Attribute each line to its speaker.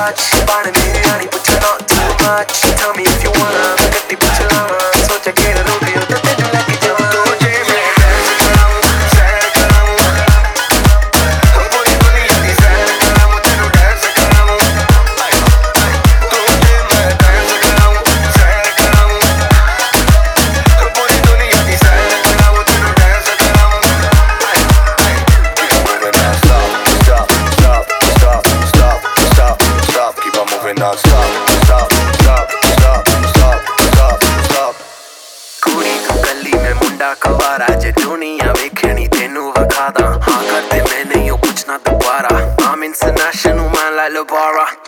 Speaker 1: touch पाने मेरी रानी पूछ not too much tell me if you wanna गद्दी पूछ लावा सोचा के रोटी हो तो तेनू लेके जावा तुझे मैं dance कराऊं सैर कराऊं पूरी दुनिया दी सैर कराऊं तेनू dance कराऊं तुझे मैं dance कराऊं सैर कराऊं पूरी दुनिया दी सैर कराऊं तेनू dance कराऊं keep on moving non-stop stop stop stop stop stop stop कुड़ी तू गली में मुंडा कवारा जे दुनिया वेखनी तेनू वखादा हाँ करते मैं नहीं हूँ कुछ ना दोबारा I'm international man like LeBara